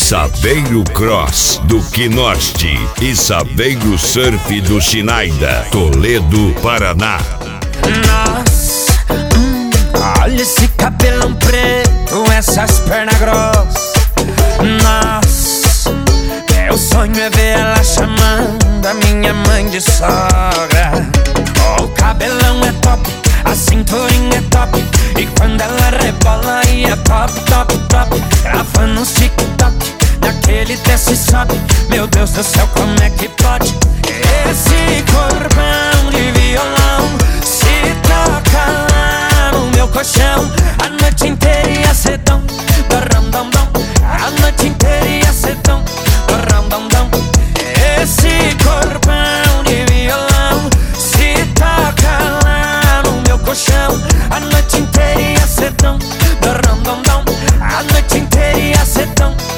Saveiro Cross do Quinorte e Saveiro Surf do Chinaida, Toledo, Paraná. Nossa, olha esse cabelão preto, essas pernas grossas. Nossa, meu sonho é ver ela chamando a minha mãe de sogra. Oh, o cabelão é top, a cinturinha é top, e quando ela rebola aí é top, top, top. Gravando uns TikTok, naquele desce e sobe. Meu Deus do céu, como é que pode? Esse corpão de violão se toca lá no meu colchão. A noite inteira ia ser tão dom. A noite inteira ia ser tão dom. Esse corpão de violão se toca lá no meu colchão. A noite inteira ia ser tão dom. A noite inteira ia ser tão dom.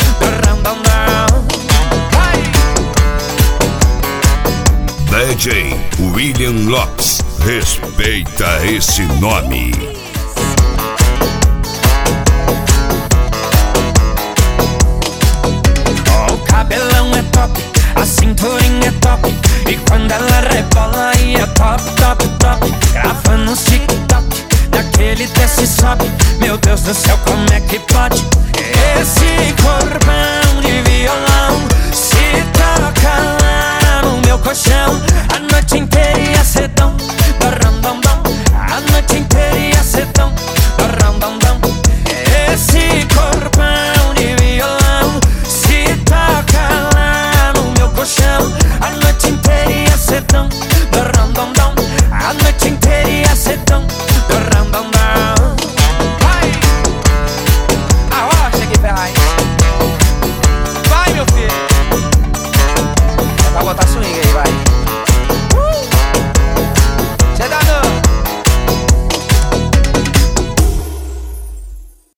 DJ William Lopes, respeita esse nome. Oh, o cabelão é top, a cinturinha é top, e quando ela rebola aí é top, top, top. Gravando uns TikTok, daquele desce e sobe. Meu Deus do céu, como